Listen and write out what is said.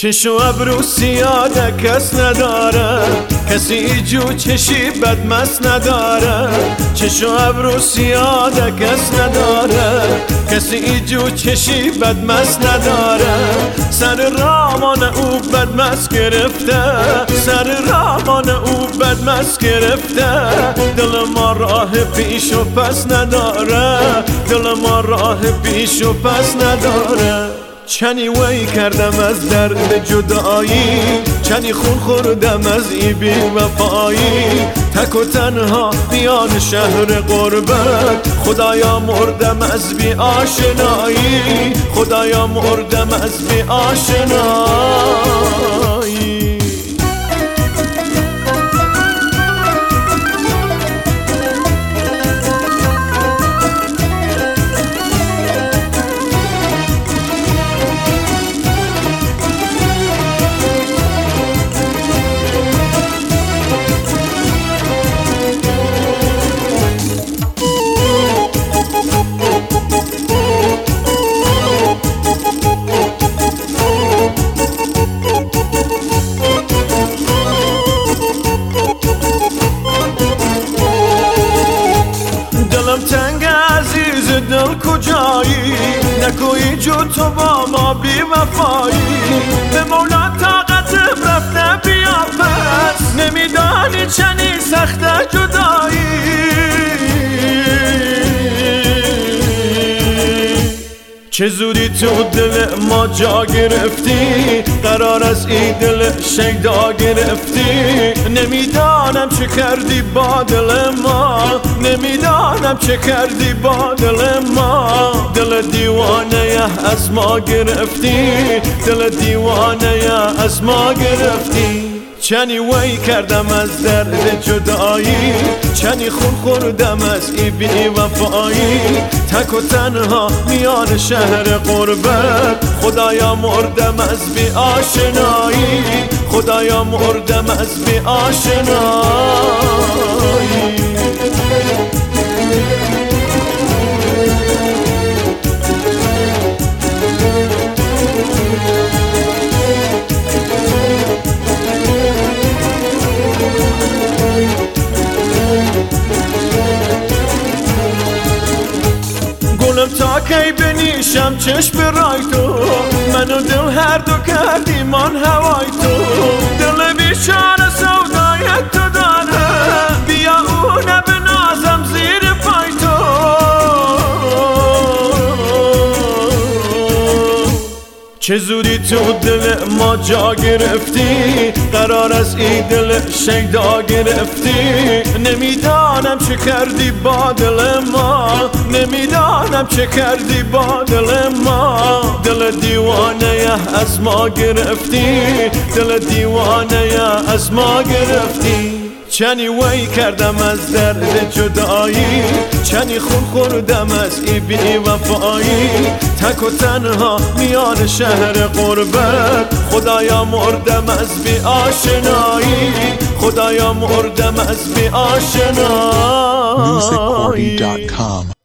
چشم و ابرو سیاده کس نداره، کسی جو چشی بدمست نداره. چشم و ابرو سیاده کس نداره، کسی جو چشی بدمست نداره. سر رامان او بدمست گرفته، سر رامان او بدمست گرفته. دل ما راه پیش و پس نداره، دل ما راه پیش و پس نداره. چنی وی کردم از درد جدایی، چنی خون خوردم از ای بی وفایی. تک و تنها میان شهر غربت، خدایا مردم از بی آشنایی، خدایا مردم از بی آشنایی. تنگ عزیز دل کجایی، نکویی جو تو با ما بی وفایی. به مولا طاقت رفته بیا پس، نمیدانی چنی سخت جدایی. چه زودی تو دل ما جا گرفتی، قرار از این دل شیدا گرفتی. نمیدانم چه کردی با دل ما، نمیدانم چه کردی با دل ما. دل دیوانه از ما گرفتی، دل دیوانه از ما گرفتی. چنی وی کردم از درد جدایی، چنی خون خوردم از ای بی وفایی. تک و تنها میان شهر غربت، خدایا مردم از بی آشنایی، خدایا مردم از بی آشنایی. گلم تا کی بنیشم چشم رای تو، منو دل هر دو کردی من هوای تو. دل بیچاره سودای تو داره، بیا اونه بنازم زیر پای تو. چه زودی تو دل ما جا گرفتی، قرار از این دل شیدا گرفتی. نمیدانم چه کردی با دل ما، نمیدانم چه کردی با دل ما. دل دیوانه از ما گرفتی، دل دیوانه از ما گرفتی. چنی وی کردم از درد جدایی، چنی خون خوردم از ای بی وفایی. تک و تنها میان شهر غربت، خدایا مردم از بی آشنایی، خدایا مردم از بی آشنایی.